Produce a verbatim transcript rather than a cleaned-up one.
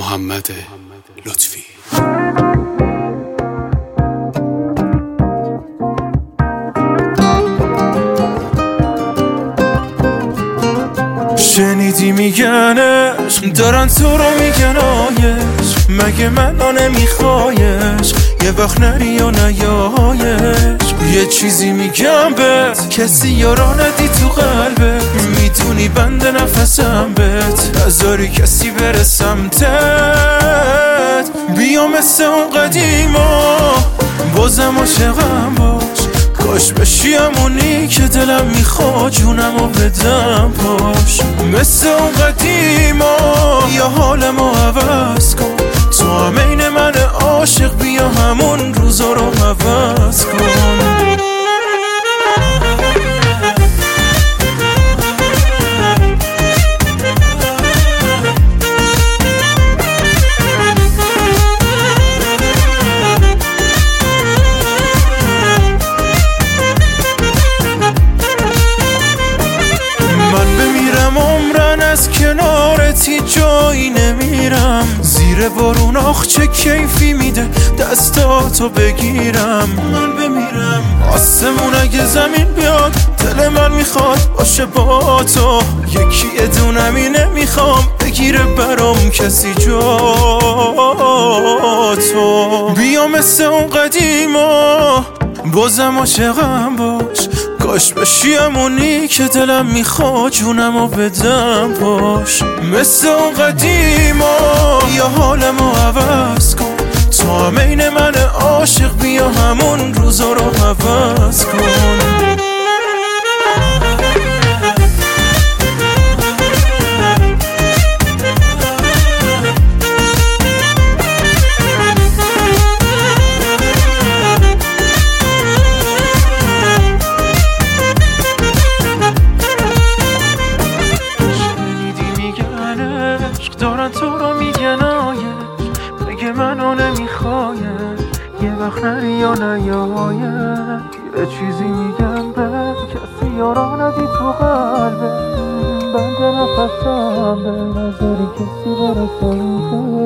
محمد لطفی. شنیدی میگن عشق دارن تو رو میگن آیش، مگه منو نمیخوایش؟ یه وقت نری یا نیایش. یه چیزی میگم بهت، کسی یارا ندی تو قلبت، میدونی بند نفسم بهت، نذاری کسی بره سمتت. بیا مثل اون قدیما بازم عاشقم باش، کاش بشی همونی که دلم میخواد جونمو بدم پاش. مثل اون قدیما یا حالمو عوض کن، تو هم این من عاشق، بیا همون روزا رو عوض کن. از کنارتی جایی نمیرم، زیر بارون آخ چه کیفی میده دستاتو بگیرم. من بمیرم آسمون اگه زمین بیاد، دل من میخواد باشه با تو، یکی ادونمی نمیخوام بگیره برام کسی جا تو. بیا مثل اون قدیما بازم عاشقم باش، کاش بشی همونی که دلم میخواد جونمو بدم پاش. مثل اون قدیما یا حالمو عوض کن، تو هم این من عاشق، بیا همون روزا رو عوض کن. دارن تو رو میگن آیش، مگه منو نمیخوایش؟ یه وقت نری یا نیایش. یه چیزی میگم به کسی یارا ندی تو قلبه، بند نفسم به نظری کسی برسه.